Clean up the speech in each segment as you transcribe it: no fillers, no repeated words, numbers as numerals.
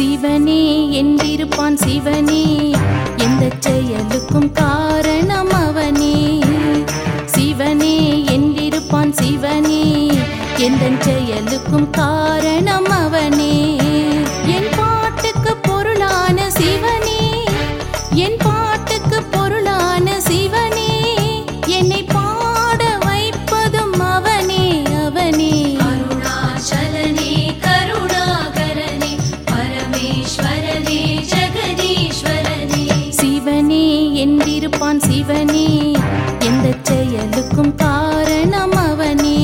சிவனே என்றிருப்பான் சிவனே, எந்தச் செயலுக்கும் காரணம் அவனே. சிவனே என்றிருப்பான் சிவனே, எந்தச் செயலுக்கும் காரணம் அவனே. என் பாட்டுக்கு பொருளான சிவனே, என் பாட்டுக்கு பொருளான சிவனே, என்னை பாட வைப்பதும் அவனே அவனே. அருணாச்சலனே கருணாகரனே பரமேஸ்வரனே ஜெகதீஸ்வரனே. சிவனே என்றிருப்பான் சிவனே, எந்தச் செயலுக்கும் காரணம் அவனே.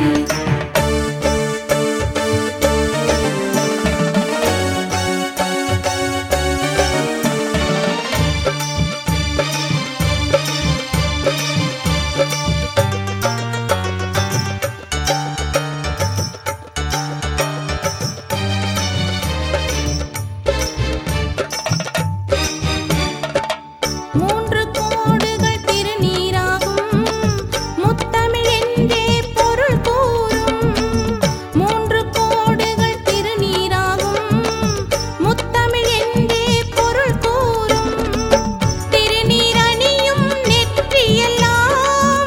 மூன்று கோடுகள் திருநீராகும், முத்தமிழ் என்றே பொருள் கூறும். மூன்று கோடுகள் திருநீராகும், முத்தமிழ் என்றே பொருள் கூறும். திருநீரணியும் நெற்றியெல்லாம்,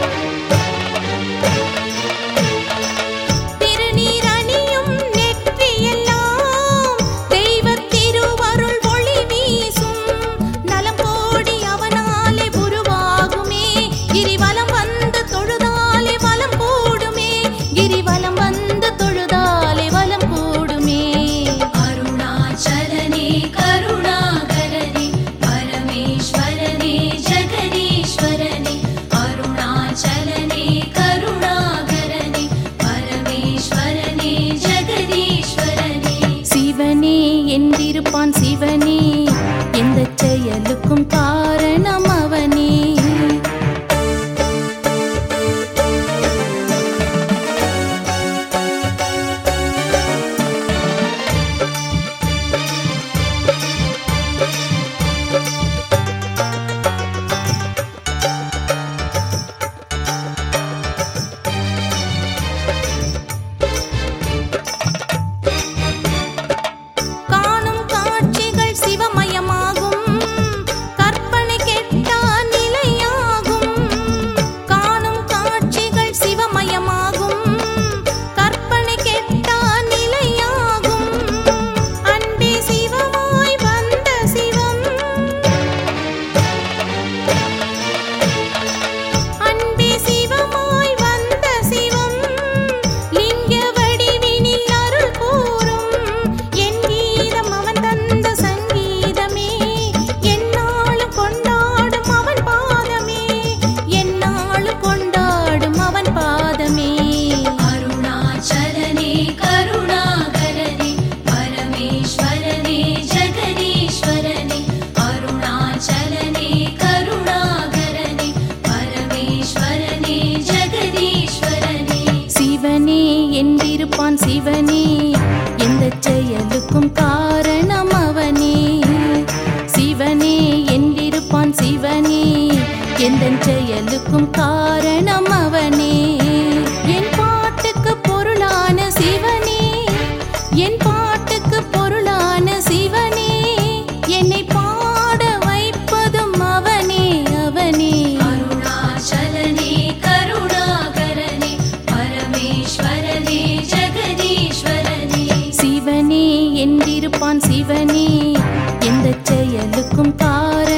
திருநீரணியும் நெற்றியெல்லாம் தெய்வத் திருவருள் ஒளி வீசும். நலம் கோடி அவனாலே உருவாகுமே, கிரிவலம் வந்து தொழுதாலே வலம் கூடுமே, கிரிவலம் வந்து தொழுதாலே வலம் கூடுமே. அருணாச்சலனே கருணாகரனே பரமேஸ்வரனே ஜெகதீஸ்வரனே. அருணாச்சலனே கருணாகரனே பரமேஸ்வரனே ஜெகதீஸ்வரனே. சிவனே என்றிருப்பான் சிவனே, எந்தச் செயலுக்கும் காரணம் அவனே. காணும் காட்சிகள் சிவமயமாகும், கற்பனை கெட்டா நிலையாகும். காணும் காட்சிகள் சிவமயமாகும், கற்பனை கெட்டா நிலையாகும். அன்பே சிவமாய் வந்த சிவம், அன்பே சிவமாய் வந்த சிவம், லிங்க வடிவினில் அருள் கூறும். என் கீதம் அவன் தந்த சங்கீதமே, எந்நாளும் கொண்டாடும் அவன் பாதமே, எந்நாளும் கொண்டாடும் அவன் பாதமே. அருணாச்சலனே கருணாகரனே பரமேஸ்வரனே ஜெகதீஸ்வரனே. அருணாச்சலனே கருணாகரனே பரமேஸ்வரனே ஜெகதீஸ்வரனே. சிவனே என்றிருப்பான் சிவனே, எந்தச் செயலுக்கும் காரணம் அவனே. சிவனே என்றிருப்பான் சிவனே, எந்தச் செயலுக்கும் காரணம் அவனே. என் பாட்டுக்கு பொருளான சிவனே, என் பாட்டுக்கு பொருளான சிவனே, என்னை பாட வைப்பதும் அவனே அவனே. அருணாச்சலனே கருணாகரனே பரமேஸ்வரனே ஜெகதீஸ்வரனே. சிவனே என்றிருப்பான் சிவனே, எந்தச் செயலுக்கும் காரணம்